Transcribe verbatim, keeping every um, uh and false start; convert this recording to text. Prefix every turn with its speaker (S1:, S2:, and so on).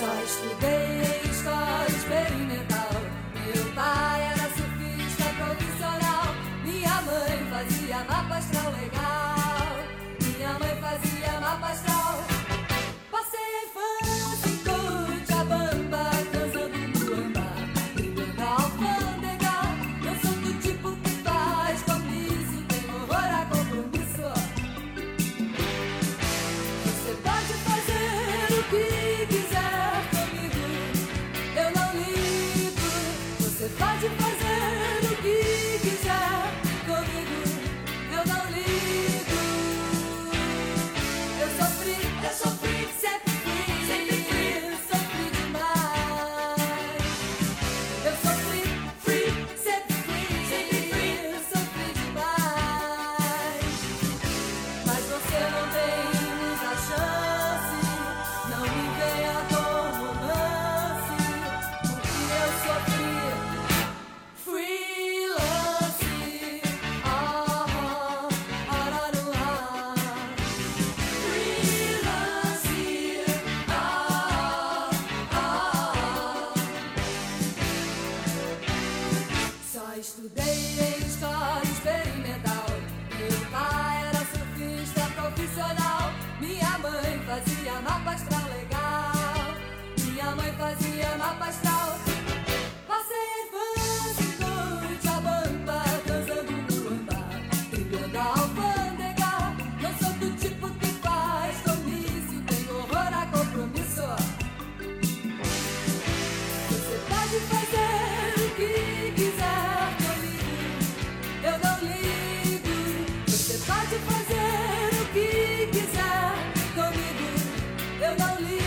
S1: Só estudei em escola experimental. Meu pai era surfista profissional. Minha mãe fazia mapa astral legal. Minha mãe fazia mapa astral. Passei a infância em Cochabamba, transando no ambar, brigando a alfândega. Eu sou do tipo que faz comício, tem horror a compromisso. Você pode fazer o que quiser comigo, eu não ligo. Você pode fazer o que quiser comigo, eu não ligo. Eu sofri, eu sofri, sempre fui, sempre fui, sofri demais. Eu sofri, fui, sempre fui, sempre fui, sofri demais. Mas você não tem muita chance, não me venha com romance, porque eu sofri freelance. Ah, ah, araruá. Freelance. Ah, ah. Só estudei em escola experimental. Meu pai era surfista profissional. Minha mãe fazia mapa astral legal. Minha mãe fazia mapa astral. Passei a infância em Cochabamba, dançando no ambar, brigando a alfândega. Não sou do tipo que faz comício, tem horror a compromisso. Você pode fazer o que quiser comigo, eu não ligo. Você pode fazer o que quiser comigo, eu não ligo.